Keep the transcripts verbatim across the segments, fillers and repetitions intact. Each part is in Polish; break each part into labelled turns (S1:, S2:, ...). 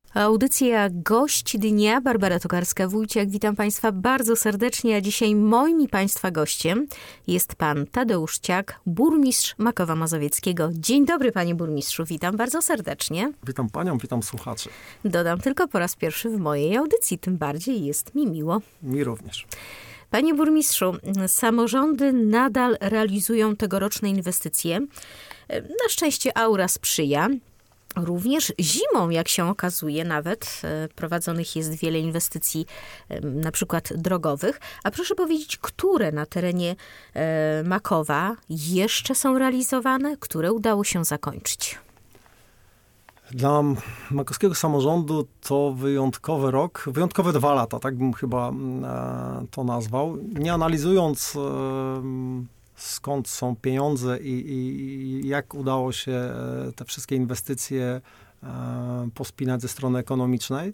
S1: Audycja Gość Dnia, Barbara Tokarska-Wójciak. Witam Państwa bardzo serdecznie, a dzisiaj moim i Państwa gościem jest Pan Tadeusz Ciak, burmistrz Makowa Mazowieckiego. Dzień dobry, Panie Burmistrzu, witam bardzo serdecznie.
S2: Witam Panią, witam słuchaczy.
S1: Dodam tylko po raz pierwszy w mojej audycji, tym bardziej jest mi miło.
S2: Mi również.
S1: Panie Burmistrzu, samorządy nadal realizują tegoroczne inwestycje. Na szczęście aura sprzyja. Również zimą, jak się okazuje, nawet prowadzonych jest wiele inwestycji, na przykład drogowych. A proszę powiedzieć, które na terenie Makowa jeszcze są realizowane, które udało się zakończyć?
S2: Dla makowskiego samorządu to wyjątkowy rok, wyjątkowe dwa lata, tak bym chyba to nazwał. Nie analizując skąd są pieniądze i, i jak udało się te wszystkie inwestycje pospinać ze strony ekonomicznej,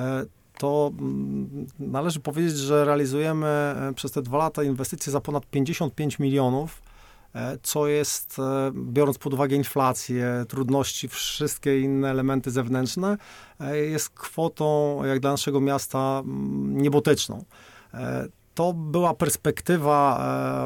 S2: to należy powiedzieć, że realizujemy przez te dwa lata inwestycje za ponad pięćdziesiąt pięć milionów, co jest, biorąc pod uwagę inflację, trudności, wszystkie inne elementy zewnętrzne, jest kwotą, jak dla naszego miasta, niebotyczną. To była perspektywa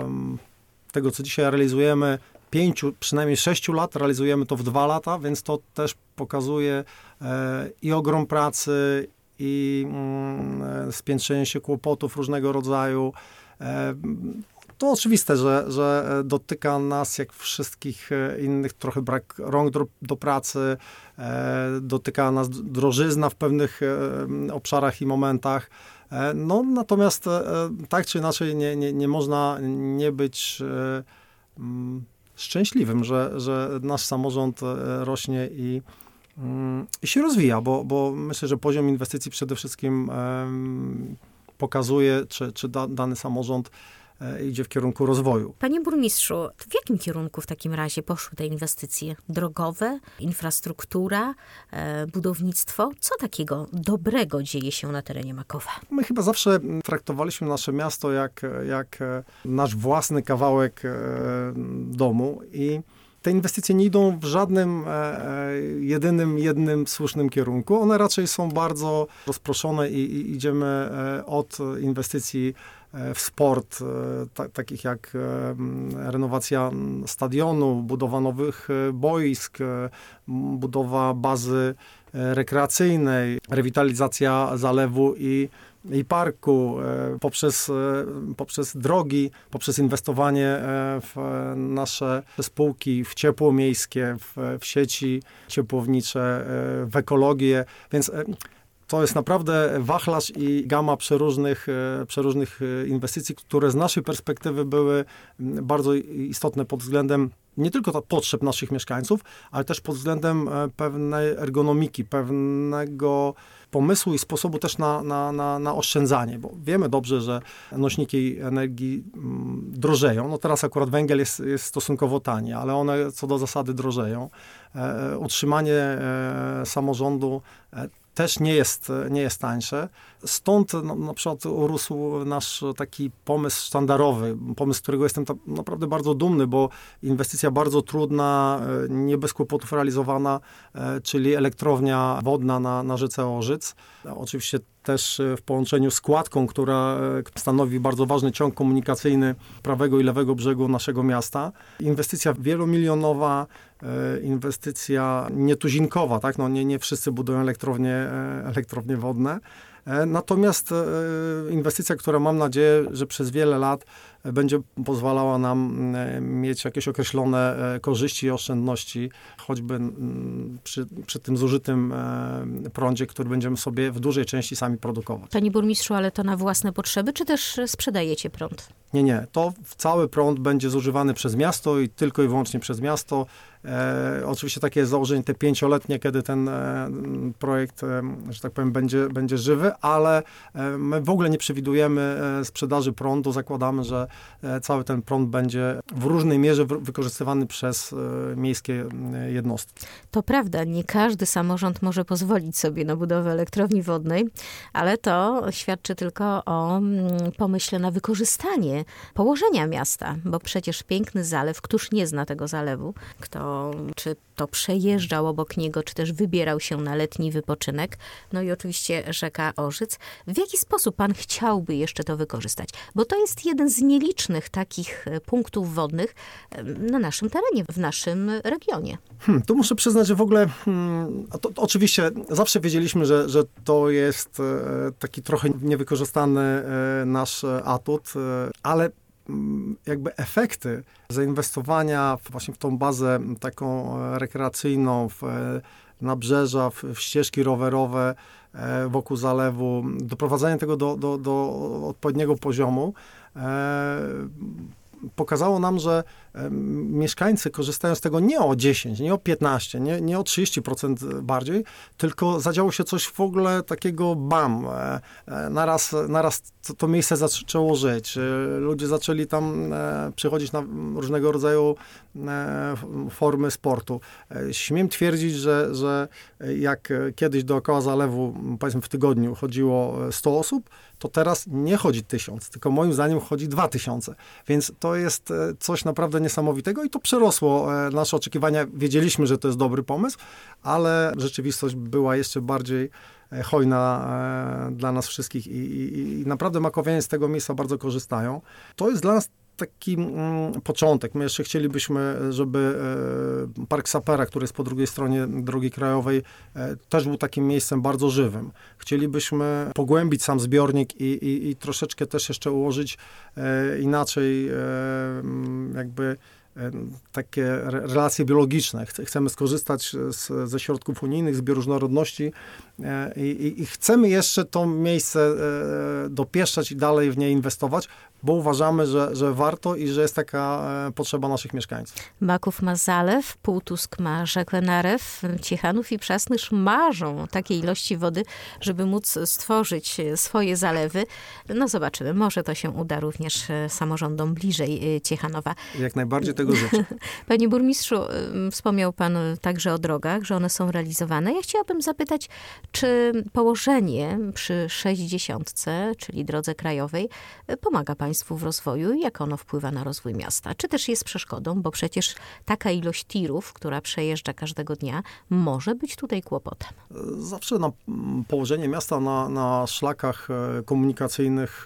S2: tego, co dzisiaj realizujemy, pięciu, przynajmniej sześciu lat, realizujemy to w dwa lata, więc to też pokazuje e, i ogrom pracy, i mm, spiętrzenie się kłopotów różnego rodzaju. E, to oczywiste, że, że dotyka nas, jak wszystkich innych, trochę brak rąk do, do pracy, e, dotyka nas drożyzna w pewnych e, obszarach i momentach. No, natomiast tak czy inaczej nie, nie, nie można nie być mm, szczęśliwym, że, że nasz samorząd rośnie i, mm, i się rozwija, bo, bo myślę, że poziom inwestycji przede wszystkim um, pokazuje, czy, czy da, dany samorząd idzie w kierunku rozwoju.
S1: Panie burmistrzu, w jakim kierunku w takim razie poszły te inwestycje? Drogowe, infrastruktura, e, budownictwo? Co takiego dobrego dzieje się na terenie Makowa?
S2: My chyba zawsze traktowaliśmy nasze miasto jak, jak nasz własny kawałek e, domu i te inwestycje nie idą w żadnym e, jedynym, jednym słusznym kierunku. One raczej są bardzo rozproszone i, i idziemy e, od inwestycji w sport, ta, takich jak renowacja stadionu, budowa nowych boisk, budowa bazy rekreacyjnej, rewitalizacja zalewu i, i parku, poprzez, poprzez drogi, poprzez inwestowanie w nasze spółki, w ciepło miejskie, w, w sieci ciepłownicze, w ekologię, więc to jest naprawdę wachlarz i gama przeróżnych, przeróżnych inwestycji, które z naszej perspektywy były bardzo istotne pod względem nie tylko potrzeb naszych mieszkańców, ale też pod względem pewnej ergonomiki, pewnego pomysłu i sposobu też na, na, na, na oszczędzanie, bo wiemy dobrze, że nośniki energii drożeją. No teraz akurat węgiel jest, jest stosunkowo tani, ale one co do zasady drożeją. E, utrzymanie e, samorządu e, też nie jest, nie jest tańsze. Stąd no, na przykład urósł nasz taki pomysł sztandarowy, pomysł, z którego jestem ta, naprawdę bardzo dumny, bo inwestycja bardzo trudna, nie bez kłopotów realizowana, czyli elektrownia wodna na, na rzece Orzyc. Oczywiście też w połączeniu z Kładką, która stanowi bardzo ważny ciąg komunikacyjny prawego i lewego brzegu naszego miasta. Inwestycja wielomilionowa, inwestycja nietuzinkowa, tak? No nie, nie wszyscy budują elektrownie, elektrownie wodne. Natomiast inwestycja, która mam nadzieję, że przez wiele lat będzie pozwalała nam mieć jakieś określone korzyści i oszczędności, choćby przy, przy tym zużytym prądzie, który będziemy sobie w dużej części sami produkować.
S1: Panie burmistrzu, ale to na własne potrzeby, czy też sprzedajecie prąd?
S2: Nie, nie. To cały prąd będzie zużywany przez miasto i tylko i wyłącznie przez miasto. E, oczywiście takie jest założenie te pięcioletnie, kiedy ten e, projekt, e, że tak powiem, będzie, będzie żywy, ale e, my w ogóle nie przewidujemy e, sprzedaży prądu. Zakładamy, że e, cały ten prąd będzie w różnej mierze w, wykorzystywany przez e, miejskie e, jednostki.
S1: To prawda, nie każdy samorząd może pozwolić sobie na budowę elektrowni wodnej, ale to świadczy tylko o mm, pomyśle na wykorzystanie położenia miasta, bo przecież piękny zalew, któż nie zna tego zalewu, kto miasto, czy to przejeżdżał obok niego, czy też wybierał się na letni wypoczynek. No i oczywiście rzeka Orzyc. W jaki sposób pan chciałby jeszcze to wykorzystać? Bo to jest jeden z nielicznych takich punktów wodnych na naszym terenie, w naszym regionie.
S2: Hmm, tu muszę przyznać, że w ogóle hmm, to, to oczywiście zawsze wiedzieliśmy, że, że to jest e, taki trochę niewykorzystany e, nasz atut, e, ale jakby efekty zainwestowania właśnie w tą bazę taką rekreacyjną, w nabrzeża, w, w ścieżki rowerowe wokół zalewu, doprowadzenie tego do, do, do odpowiedniego poziomu, pokazało nam, że mieszkańcy korzystają z tego nie o dziesięć, nie o piętnaście, nie, nie o trzydzieści procent bardziej, tylko zadziało się coś w ogóle takiego bam. Naraz, naraz to, to miejsce zaczęło żyć. Ludzie zaczęli tam przychodzić na różnego rodzaju formy sportu. Śmiem twierdzić, że, że jak kiedyś dookoła zalewu, powiedzmy w tygodniu chodziło sto osób, to teraz nie chodzi tysiąc, tylko moim zdaniem chodzi dwa tysiące. Więc to jest coś naprawdę niesamowitego i to przerosło nasze oczekiwania. Wiedzieliśmy, że to jest dobry pomysł, ale rzeczywistość była jeszcze bardziej hojna dla nas wszystkich i, i, i naprawdę makowianie z tego miejsca bardzo korzystają. To jest dla nas taki mm, początek. My jeszcze chcielibyśmy, żeby e, Park Sapera, który jest po drugiej stronie drogi krajowej, e, też był takim miejscem bardzo żywym. Chcielibyśmy pogłębić sam zbiornik i, i, i troszeczkę też jeszcze ułożyć e, inaczej e, jakby takie relacje biologiczne. Chcemy skorzystać z, ze środków unijnych, z bioróżnorodności i, i, i chcemy jeszcze to miejsce dopieszczać i dalej w nie inwestować, bo uważamy, że, że warto i że jest taka potrzeba naszych mieszkańców.
S1: Maków ma zalew, Półtusk ma rzekę Narew, Ciechanów i Przasnysz marzą takiej ilości wody, żeby móc stworzyć swoje zalewy. No zobaczymy, może to się uda również samorządom bliżej Ciechanowa.
S2: Jak najbardziej tego życzę.
S1: Panie burmistrzu, wspomniał pan także o drogach, że one są realizowane. Ja chciałabym zapytać, czy położenie przy sześćdziesiątce, czyli drodze krajowej, pomaga państwu w rozwoju i jak ono wpływa na rozwój miasta? Czy też jest przeszkodą, bo przecież taka ilość tirów, która przejeżdża każdego dnia, może być tutaj kłopotem.
S2: Zawsze na położenie miasta na, na szlakach komunikacyjnych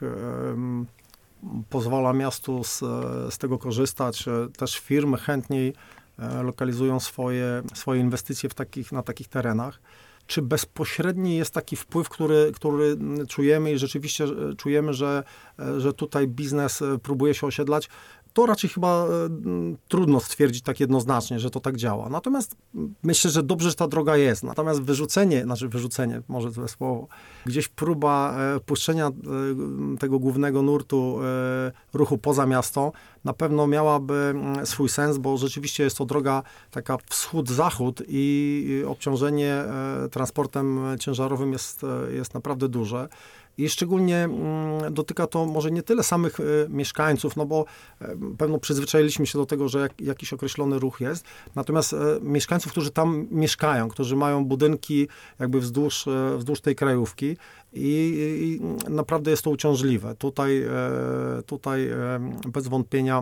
S2: pozwala miastu z, z tego korzystać. Też firmy chętniej lokalizują swoje, swoje inwestycje w takich, na takich terenach. Czy bezpośredni jest taki wpływ, który, który czujemy i rzeczywiście czujemy, że, że tutaj biznes próbuje się osiedlać? To raczej chyba trudno stwierdzić tak jednoznacznie, że to tak działa. Natomiast myślę, że dobrze, że ta droga jest. Natomiast wyrzucenie, znaczy wyrzucenie, może złe słowo, gdzieś próba puszczenia tego głównego nurtu ruchu poza miasto na pewno miałaby swój sens, bo rzeczywiście jest to droga taka wschód-zachód i obciążenie transportem ciężarowym jest, jest naprawdę duże. I szczególnie dotyka to może nie tyle samych mieszkańców, no bo pewno przyzwyczailiśmy się do tego, że jak, jakiś określony ruch jest, natomiast mieszkańców, którzy tam mieszkają, którzy mają budynki jakby wzdłuż, wzdłuż tej krajówki i, i naprawdę jest to uciążliwe. Tutaj, tutaj bez wątpienia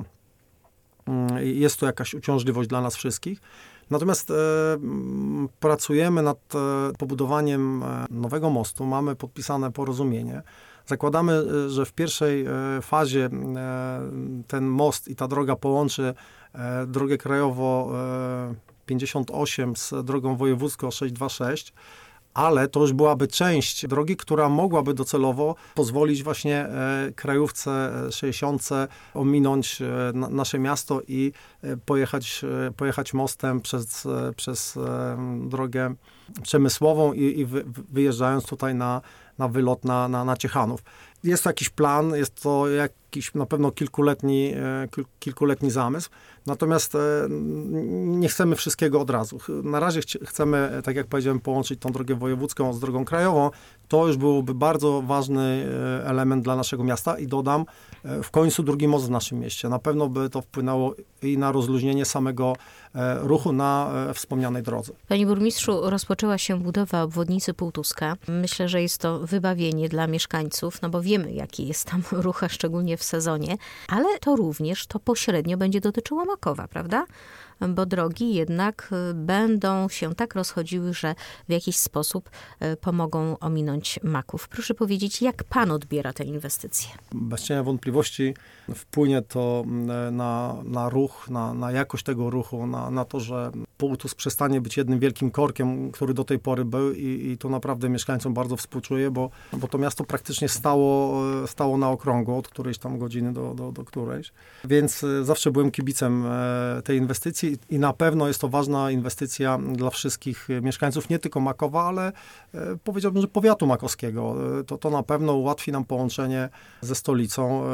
S2: jest to jakaś uciążliwość dla nas wszystkich. Natomiast e, pracujemy nad e, pobudowaniem e, nowego mostu. Mamy podpisane porozumienie. Zakładamy, e, że w pierwszej e, fazie e, ten most i ta droga połączy e, drogę krajowo e, pięćdziesiąt osiem z drogą wojewódzką sześćset dwadzieścia sześć. Ale to już byłaby część drogi, która mogłaby docelowo pozwolić właśnie e, krajówce sześćdziesiątce ominąć e, na, nasze miasto i e, pojechać, e, pojechać mostem przez, e, przez e, drogę przemysłową i, i wy, wyjeżdżając tutaj na, na wylot na, na, na Ciechanów. Jest to jakiś plan, jest to jakiś na pewno kilkuletni, e, kilkuletni zamysł. Natomiast e, nie chcemy wszystkiego od razu. Na razie ch- chcemy, tak jak powiedziałem, połączyć tą drogę wojewódzką z drogą krajową. To już byłoby bardzo ważny e, element dla naszego miasta i dodam, e, w końcu drugi most w naszym mieście. Na pewno by to wpłynęło i na rozluźnienie samego e, ruchu na e, wspomnianej drodze.
S1: Panie burmistrzu, rozpoczęła się budowa obwodnicy Półtuska. Myślę, że jest to wybawienie dla mieszkańców, no bo wiemy, jaki jest tam ruch, a szczególnie w sezonie, ale to również to pośrednio będzie dotyczyło Makowa, prawda? bo drogi jednak będą się tak rozchodziły, że w jakiś sposób pomogą ominąć Maków. Proszę powiedzieć, jak pan odbiera te inwestycje?
S2: Bez cienia wątpliwości wpłynie to na, na ruch, na, na jakość tego ruchu, na, na to, że Półtusk przestanie być jednym wielkim korkiem, który do tej pory był i, i tu naprawdę mieszkańcom bardzo współczuję, bo, bo to miasto praktycznie stało, stało na okrągło od którejś tam godziny do, do, do którejś. Więc zawsze byłem kibicem tej inwestycji i na pewno jest to ważna inwestycja dla wszystkich mieszkańców, nie tylko Makowa, ale powiedziałbym, że powiatu makowskiego. To, to na pewno ułatwi nam połączenie ze stolicą,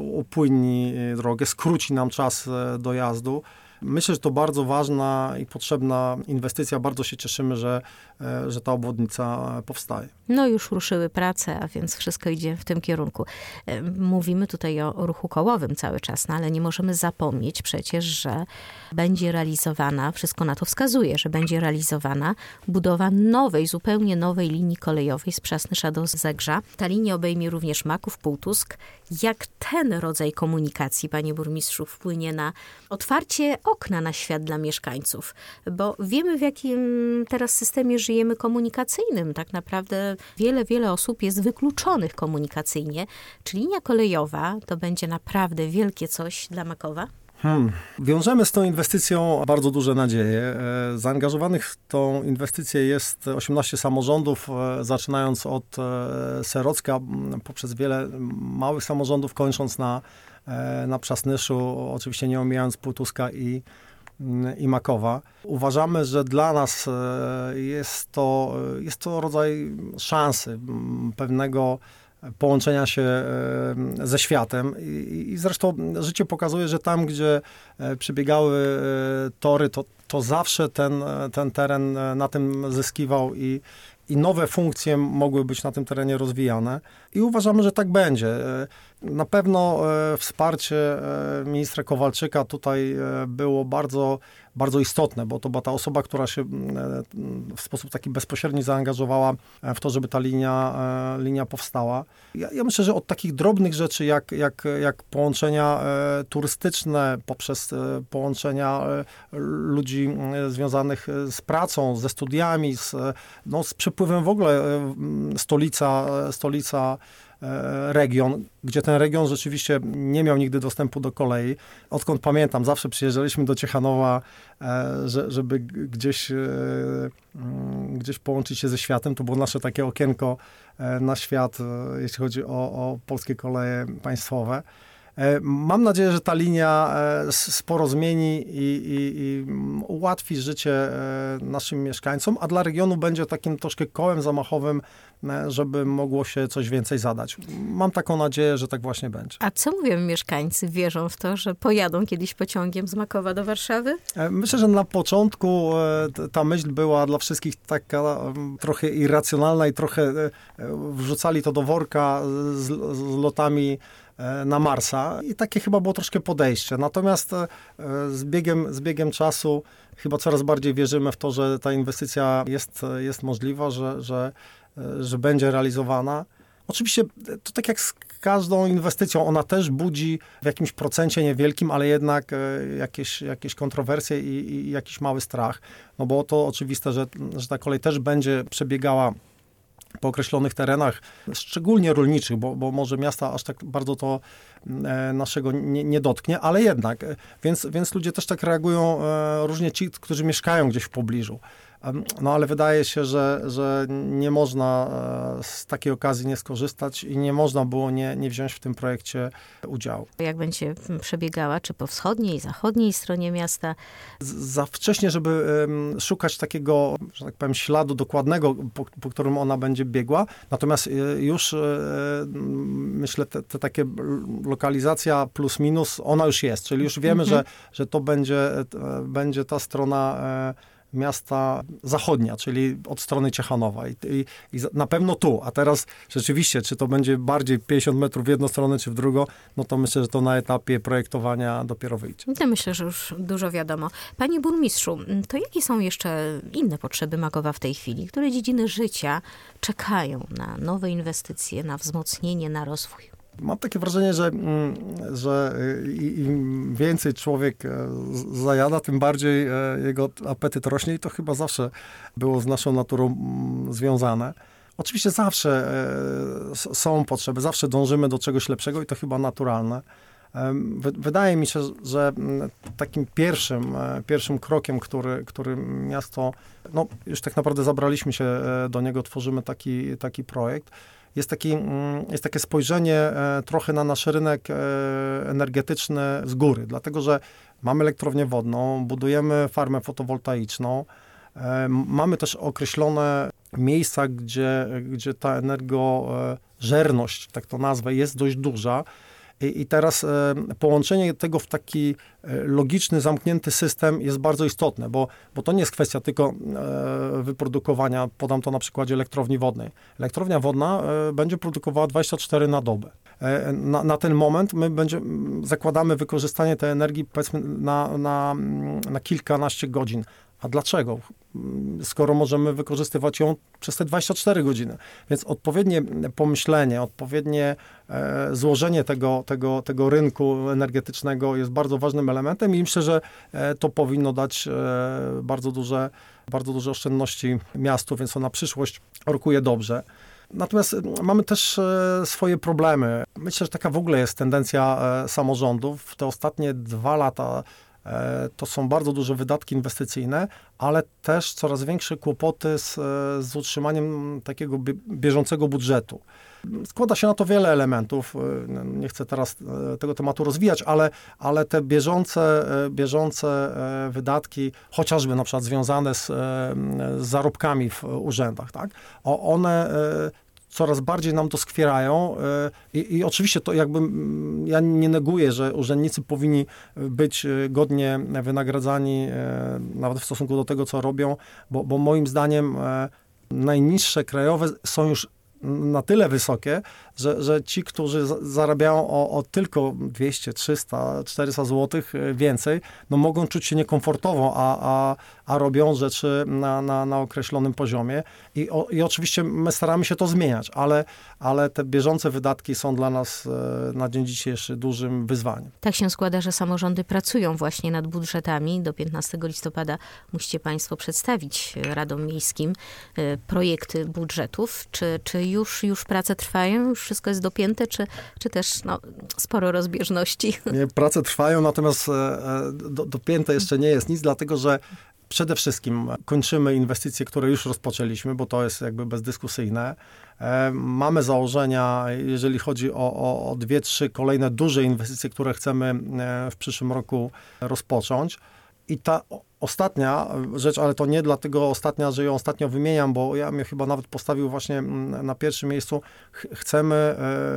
S2: upłynni drogę, skróci nam czas dojazdu. Myślę, że to bardzo ważna i potrzebna inwestycja. Bardzo się cieszymy, że, że ta obwodnica powstaje.
S1: No już ruszyły prace, a więc wszystko idzie w tym kierunku. Mówimy tutaj o ruchu kołowym cały czas, no ale nie możemy zapomnieć przecież, że będzie realizowana, wszystko na to wskazuje, że będzie realizowana budowa nowej, zupełnie nowej linii kolejowej z Przasnysza do Zegrza. Ta linia obejmie również Maków, Półtusk. Jak ten rodzaj komunikacji, panie burmistrzu, wpłynie na otwarcie okna na świat dla mieszkańców? Bo wiemy, w jakim teraz systemie żyjemy komunikacyjnym. Tak naprawdę wiele, wiele osób jest wykluczonych komunikacyjnie. Czy linia kolejowa to będzie naprawdę wielkie coś dla Makowa?
S2: Hmm. Wiążemy z tą inwestycją bardzo duże nadzieje. Zaangażowanych w tą inwestycję jest osiemnaście samorządów, zaczynając od Serocka, poprzez wiele małych samorządów, kończąc na, na Przasnyszu, oczywiście nie omijając Półtuska i, i Makowa. Uważamy, że dla nas jest to, jest to rodzaj szansy, pewnego połączenia się ze światem i, i zresztą życie pokazuje, że tam, gdzie przebiegały tory, to, to zawsze ten, ten teren na tym zyskiwał i, i nowe funkcje mogły być na tym terenie rozwijane i uważamy, że tak będzie. Na pewno wsparcie ministra Kowalczyka tutaj było bardzo, bardzo istotne, bo to była ta osoba, która się w sposób taki bezpośredni zaangażowała w to, żeby ta linia, linia powstała. Ja, ja myślę, że od takich drobnych rzeczy, jak, jak, jak połączenia turystyczne, poprzez połączenia ludzi związanych z pracą, ze studiami, z, no, z przepływem w ogóle stolica, stolica region, gdzie ten region rzeczywiście nie miał nigdy dostępu do kolei. Odkąd pamiętam, zawsze przyjeżdżaliśmy do Ciechanowa, żeby gdzieś, gdzieś połączyć się ze światem. To było nasze takie okienko na świat, jeśli chodzi o, o polskie koleje państwowe. Mam nadzieję, że ta linia sporo zmieni i, i, i ułatwi życie naszym mieszkańcom, a dla regionu będzie takim troszkę kołem zamachowym, żeby mogło się coś więcej zadać. Mam taką nadzieję, że tak właśnie będzie.
S1: A co mówią mieszkańcy? Wierzą w to, że pojadą kiedyś pociągiem z Makowa do Warszawy?
S2: Myślę, że na początku ta myśl była dla wszystkich taka trochę irracjonalna i trochę wrzucali to do worka z, z lotami na Marsa i takie chyba było troszkę podejście. Natomiast z biegiem, z biegiem czasu chyba coraz bardziej wierzymy w to, że ta inwestycja jest, jest możliwa, że, że, że będzie realizowana. Oczywiście to tak jak z każdą inwestycją, ona też budzi w jakimś procencie niewielkim, ale jednak jakieś, jakieś kontrowersje i, i jakiś mały strach. No bo to oczywiste, że, że ta kolej też będzie przebiegała po określonych terenach, szczególnie rolniczych, bo, bo może miasta aż tak bardzo to e, naszego nie, nie dotknie, ale jednak. Więc, więc ludzie też tak reagują, e, różnie ci, którzy mieszkają gdzieś w pobliżu. E, no ale wydaje się, że, że nie można e, z takiej okazji nie skorzystać i nie można było nie, nie wziąć w tym projekcie udziału.
S1: Jak będzie przebiegała, czy po wschodniej, zachodniej stronie miasta?
S2: Z, za wcześnie, żeby e, szukać takiego, że tak powiem, śladu dokładnego, po, po którym ona będzie biegła. Natomiast już myślę, te, te takie lokalizacja plus minus, ona już jest. Czyli już wiemy, mhm. że, że to będzie, będzie ta strona miasta zachodnia, czyli od strony Ciechanowa. I, i, i na pewno tu. A teraz rzeczywiście, czy to będzie bardziej pięćdziesiąt metrów w jedną stronę, czy w drugą, no to myślę, że to na etapie projektowania dopiero wyjdzie.
S1: Ja myślę, że już dużo wiadomo. Panie burmistrzu, to jakie są jeszcze inne potrzeby Makowa w tej chwili? Które dziedziny życia czekają na nowe inwestycje, na wzmocnienie, na rozwój?
S2: Mam takie wrażenie, że, że im więcej człowiek zajada, tym bardziej jego apetyt rośnie i to chyba zawsze było z naszą naturą związane. Oczywiście zawsze są potrzeby, zawsze dążymy do czegoś lepszego i to chyba naturalne. Wydaje mi się, że takim pierwszym, pierwszym krokiem, który, który miasto, no już tak naprawdę zabraliśmy się do niego, tworzymy taki, taki projekt, jest, taki, jest takie spojrzenie trochę na nasz rynek energetyczny z góry, dlatego że mamy elektrownię wodną, budujemy farmę fotowoltaiczną, mamy też określone miejsca, gdzie, gdzie ta energożerność, tak to nazwę, jest dość duża. I, I teraz e, połączenie tego w taki e, logiczny, zamknięty system jest bardzo istotne, bo, bo to nie jest kwestia tylko e, wyprodukowania, podam to na przykładzie elektrowni wodnej. Elektrownia wodna e, będzie produkowała dwadzieścia cztery na dobę. E, na, na ten moment my będzie, zakładamy wykorzystanie tej energii powiedzmy na, na, na kilkanaście godzin. A dlaczego? Skoro możemy wykorzystywać ją przez te dwadzieścia cztery godziny. Więc odpowiednie pomyślenie, odpowiednie e, złożenie tego, tego, tego rynku energetycznego jest bardzo ważnym elementem i myślę, że e, to powinno dać e, bardzo duże, bardzo duże oszczędności miastu, więc to na przyszłość rokuje dobrze. Natomiast mamy też e, swoje problemy. Myślę, że taka w ogóle jest tendencja e, samorządów. Te ostatnie dwa lata to są bardzo duże wydatki inwestycyjne, ale też coraz większe kłopoty z, z utrzymaniem takiego bieżącego budżetu. Składa się na to wiele elementów. Nie chcę teraz tego tematu rozwijać, ale, ale te bieżące, bieżące wydatki, chociażby na przykład związane z, z zarobkami w urzędach, tak? One coraz bardziej nam doskwierają i, i oczywiście to jakby, ja nie neguję, że urzędnicy powinni być godnie wynagradzani nawet w stosunku do tego, co robią, bo, bo moim zdaniem najniższe krajowe są już na tyle wysokie, że, że ci, którzy zarabiają o, o tylko dwieście, trzysta, czterysta złotych więcej, no mogą czuć się niekomfortowo, a, a, a robią rzeczy na, na, na określonym poziomie. I, o, I oczywiście my staramy się to zmieniać, ale, ale te bieżące wydatki są dla nas na dzień dzisiejszy dużym wyzwaniem.
S1: Tak się składa, że samorządy pracują właśnie nad budżetami. Do piętnastego listopada musicie państwo przedstawić radom miejskim projekty budżetów. Czy, czy już, już prace trwają? Już wszystko jest dopięte, czy, czy też no, sporo rozbieżności?
S2: Nie, prace trwają, natomiast do, dopięte jeszcze nie jest nic, dlatego że przede wszystkim kończymy inwestycje, które już rozpoczęliśmy, bo to jest jakby bezdyskusyjne. Mamy założenia, jeżeli chodzi o, o, o dwie, trzy kolejne duże inwestycje, które chcemy w przyszłym roku rozpocząć. I ta ostatnia rzecz, ale to nie dlatego ostatnia, że ją ostatnio wymieniam, bo ja mnie chyba nawet postawił właśnie na pierwszym miejscu. Ch- chcemy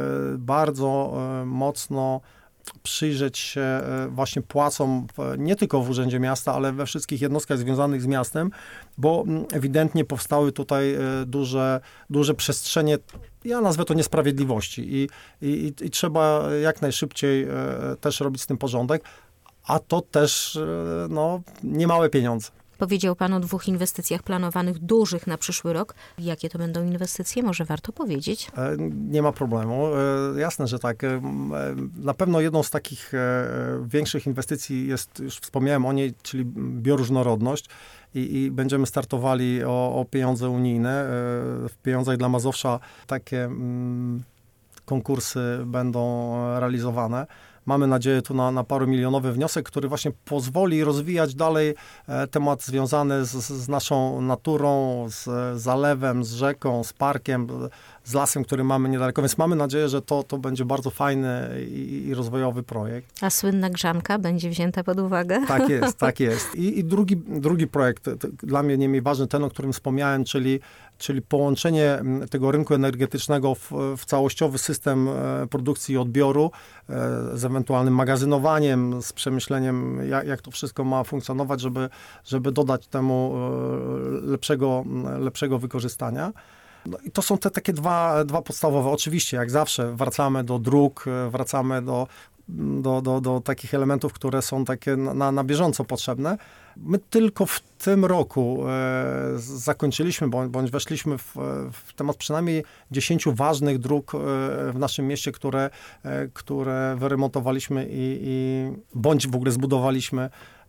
S2: bardzo mocno przyjrzeć się właśnie płacom w, nie tylko w Urzędzie Miasta, ale we wszystkich jednostkach związanych z miastem, bo ewidentnie powstały tutaj duże, duże przestrzenie, ja nazwę to niesprawiedliwości i, i, i trzeba jak najszybciej też robić z tym porządek, a to też no, niemałe pieniądze.
S1: Powiedział pan o dwóch inwestycjach planowanych, dużych na przyszły rok. Jakie to będą inwestycje? Może warto powiedzieć?
S2: Nie ma problemu. Jasne, że tak. Na pewno jedną z takich większych inwestycji jest, już wspomniałem o niej, czyli bioróżnorodność. I, i będziemy startowali o, o pieniądze unijne. W pieniądzach dla Mazowsza takie mm, konkursy będą realizowane. Mamy nadzieję tu na, na paromilionowy wniosek, który właśnie pozwoli rozwijać dalej e, temat związany z, z naszą naturą, z zalewem, z rzeką, z parkiem, z lasem, który mamy niedaleko. Więc mamy nadzieję, że to, to będzie bardzo fajny i, i rozwojowy projekt.
S1: A słynna grzanka będzie wzięta pod uwagę?
S2: Tak jest, tak jest. I, i drugi, drugi projekt, dla mnie nie mniej ważny, ten, o którym wspomniałem, czyli czyli połączenie tego rynku energetycznego w, w całościowy system produkcji i odbioru z ewentualnym magazynowaniem, z przemyśleniem, jak, jak to wszystko ma funkcjonować, żeby, żeby dodać temu lepszego, lepszego wykorzystania. No i to są te takie dwa, dwa podstawowe. Oczywiście, jak zawsze, wracamy do dróg, wracamy do do, do, do takich elementów, które są takie na, na bieżąco potrzebne. My tylko w tym roku e, zakończyliśmy, bądź, bądź weszliśmy w, w temat przynajmniej dziesięciu ważnych dróg e, w naszym mieście, które, e, które wyremontowaliśmy i, i bądź w ogóle zbudowaliśmy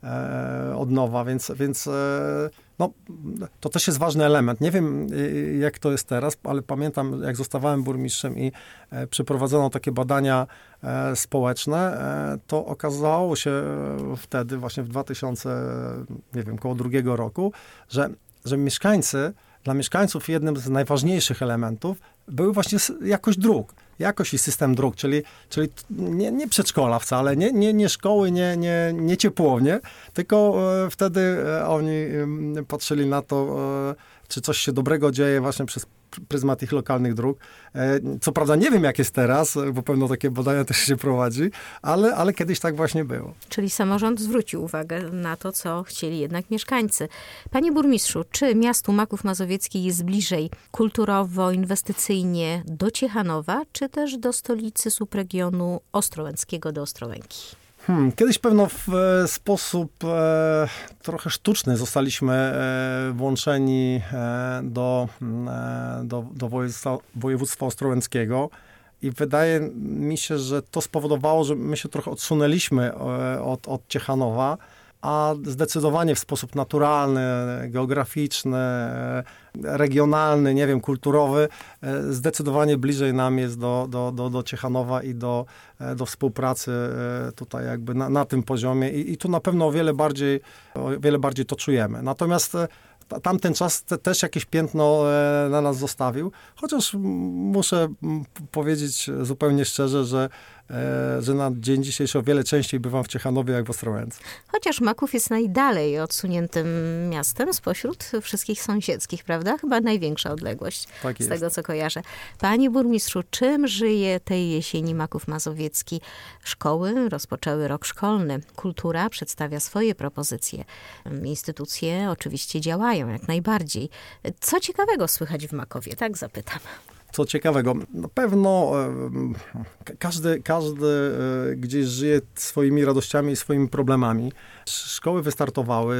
S2: e, od nowa, więc, więc e, no, to też jest ważny element. Nie wiem, jak to jest teraz, ale pamiętam, jak zostawałem burmistrzem i e, przeprowadzono takie badania e, społeczne, e, to okazało się wtedy, właśnie w dwa tysiące, nie wiem, koło drugiego roku, że, że mieszkańcy, dla mieszkańców jednym z najważniejszych elementów były właśnie jakość dróg. Jakość i system dróg, czyli, czyli nie, nie przedszkola wcale, nie, nie, nie szkoły, nie, nie, nie ciepłownie, tylko e, wtedy e, oni e, patrzyli na to, e, czy coś się dobrego dzieje właśnie przez pryzmat ich lokalnych dróg. E, co prawda nie wiem, jak jest teraz, bo pewno takie badania też się prowadzi, ale, ale kiedyś tak właśnie było.
S1: Czyli samorząd zwrócił uwagę na to, co chcieli jednak mieszkańcy. Panie burmistrzu, czy miastu Maków Mazowiecki jest bliżej kulturowo, inwestycyjnie do Ciechanowa, czy też do stolicy subregionu ostrołęckiego, do Ostrołęki?
S2: Hmm, kiedyś pewno w e, sposób e, trochę sztuczny zostaliśmy e, włączeni e, do, e, do, do województwa, województwa ostrołęckiego i wydaje mi się, że to spowodowało, że my się trochę odsunęliśmy e, od, od Ciechanowa, a zdecydowanie w sposób naturalny, geograficzny, regionalny, nie wiem, kulturowy, zdecydowanie bliżej nam jest do, do, do, do Ciechanowa i do, do współpracy tutaj jakby na, na tym poziomie i, i tu na pewno o wiele bardziej, o wiele bardziej to czujemy. Natomiast tamten czas te, też jakieś piętno na nas zostawił, chociaż muszę powiedzieć zupełnie szczerze, że, że na dzień dzisiejszy o wiele częściej bywam w Ciechanowie jak w Ostrołęce.
S1: Chociaż Maków jest najdalej odsuniętym miastem spośród wszystkich sąsiedzkich, prawda? Chyba największa odległość
S2: Tak
S1: z
S2: jest.
S1: tego, co kojarzę. Panie burmistrzu, czym żyje tej jesieni Maków Mazowiecki? Szkoły rozpoczęły rok szkolny. Kultura przedstawia swoje propozycje. Instytucje oczywiście działają jak najbardziej. Co ciekawego słychać w Makowie? Tak zapytam.
S2: Co ciekawego, na pewno e, każdy, każdy e, gdzieś żyje swoimi radościami i swoimi problemami. Szkoły wystartowały.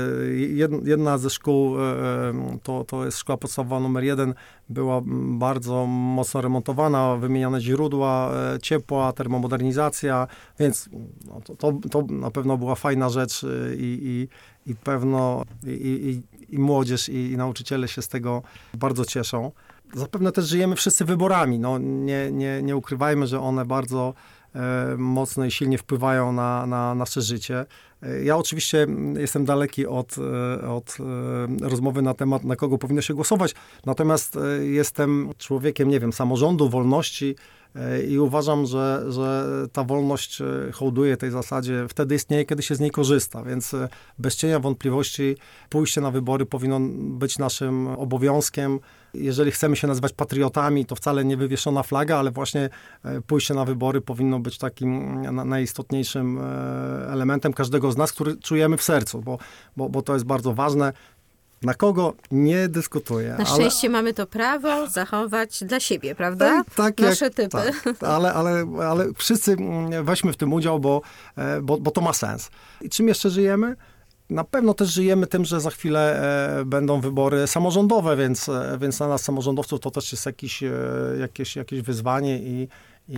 S2: Jedna ze szkół, e, to, to jest szkoła podstawowa numer jeden, była bardzo mocno remontowana, wymieniane źródła e, ciepła, termomodernizacja, więc no, to, to, to na pewno była fajna rzecz i, i, i pewno i, i, i młodzież, i, i nauczyciele się z tego bardzo cieszą. Zapewne też żyjemy wszyscy wyborami. No, nie, nie, nie ukrywajmy, że one bardzo e, mocno i silnie wpływają na, na nasze życie. E, ja oczywiście jestem daleki od, e, od e, rozmowy na temat, na kogo powinno się głosować. Natomiast e, jestem człowiekiem, nie wiem, samorządu, wolności e, i uważam, że, że ta wolność hołduje tej zasadzie. Wtedy istnieje, kiedy się z niej korzysta. Więc e, bez cienia wątpliwości pójście na wybory powinno być naszym obowiązkiem. Jeżeli chcemy się nazywać patriotami, to wcale nie wywieszona flaga, ale właśnie pójście na wybory powinno być takim najistotniejszym elementem każdego z nas, który czujemy w sercu, bo, bo, bo to jest bardzo ważne. Na kogo nie dyskutuję.
S1: Na szczęście ale... mamy to prawo zachować dla siebie, prawda?
S2: Tak,
S1: Nasze
S2: jak,
S1: typy.
S2: Tak, ale, ale, ale wszyscy weźmy w tym udział, bo, bo, bo to ma sens. I czym jeszcze żyjemy? Na pewno też żyjemy tym, że za chwilę e, będą wybory samorządowe, więc, e, więc na nas samorządowców to też jest jakiś, e, jakieś, jakieś wyzwanie i, i,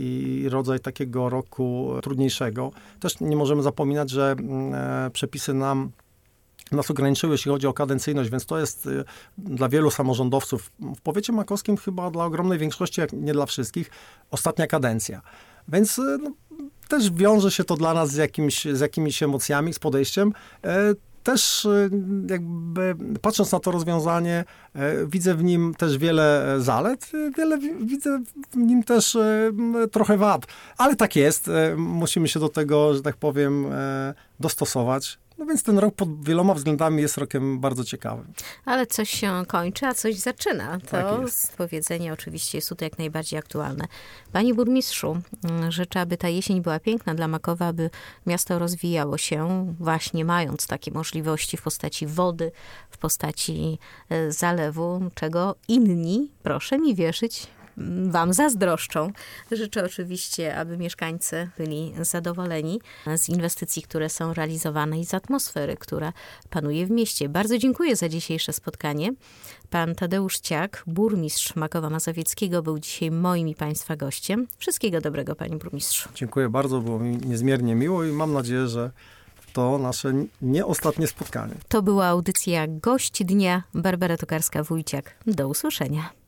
S2: i rodzaj takiego roku trudniejszego. Też nie możemy zapominać, że e, przepisy nam nas ograniczyły, jeśli chodzi o kadencyjność, więc to jest e, dla wielu samorządowców, w powiecie makowskim chyba dla ogromnej większości, jak nie dla wszystkich, ostatnia kadencja. Więc e, no, też wiąże się to dla nas z, jakimś, z jakimiś emocjami, z podejściem. E, też e, jakby patrząc na to rozwiązanie, e, widzę w nim też wiele zalet, wiele, widzę w nim też e, trochę wad. Ale tak jest, e, musimy się do tego, że tak powiem, e, dostosować. No więc ten rok pod wieloma względami jest rokiem bardzo ciekawym.
S1: Ale coś się kończy, a coś zaczyna. To
S2: tak jest.
S1: Powiedzenie oczywiście jest tutaj jak najbardziej aktualne. Panie burmistrzu, życzę, aby ta jesień była piękna dla Makowa, aby miasto rozwijało się, właśnie mając takie możliwości w postaci wody, w postaci zalewu, czego inni, proszę mi wierzyć, wam zazdroszczą. Życzę oczywiście, aby mieszkańcy byli zadowoleni z inwestycji, które są realizowane i z atmosfery, która panuje w mieście. Bardzo dziękuję za dzisiejsze spotkanie. Pan Tadeusz Ciak, burmistrz Makowa Mazowieckiego, był dzisiaj moim i państwa gościem. Wszystkiego dobrego, panie burmistrzu.
S2: Dziękuję bardzo, było mi niezmiernie miło i mam nadzieję, że to nasze nie ostatnie spotkanie.
S1: To była audycja Gość Dnia. Barbara Tokarska-Wójciak. Do usłyszenia.